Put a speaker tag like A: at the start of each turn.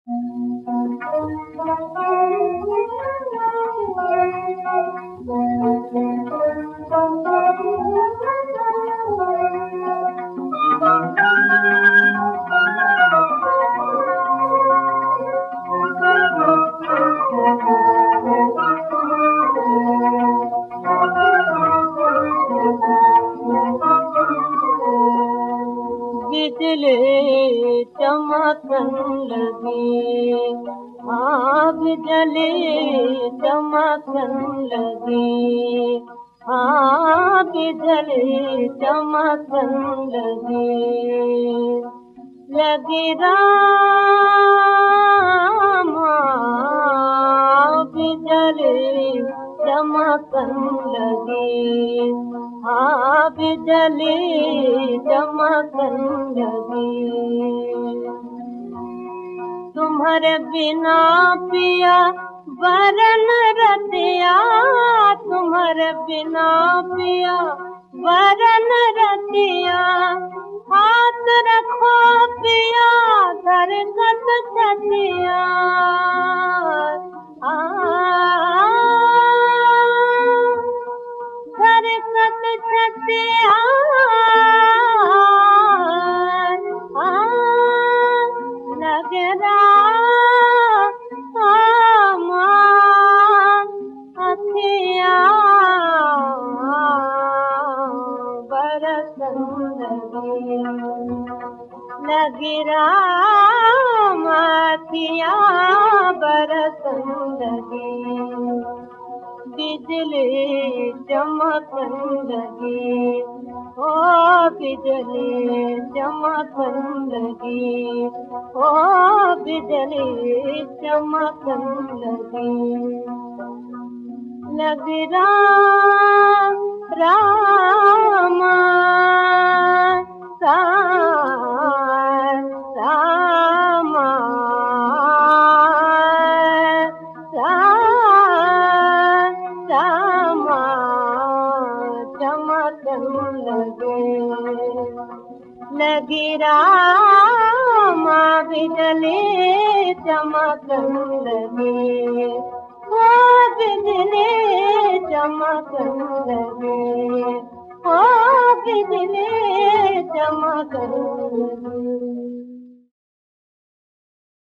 A: बिजली चमकन लगी, हाँ बिजली चमकन लगी, हाँ बिजली चमकन लगी, लगी रामा बिजली चमकन लगी, हाँ बिजली चमकन लगी। तुम्हारे बिना पिया वरन रतिया, तुम्हारे बिना पिया वरन रतिया, हाथ रखो पिया धरकत छतिया, धरकत छतिया, लगरा अखिया बरसन लगी, लगी राम अखिया बरसन लगी, बिजली चमकन लगी, ओ बिजली चमकन लगी, ओ बिजली चमकन लगी, लगी रामा रामा रामा चमकन लगे, लगी रामा बिजली चमकन लगी, ओ बिजली चमकन लगी।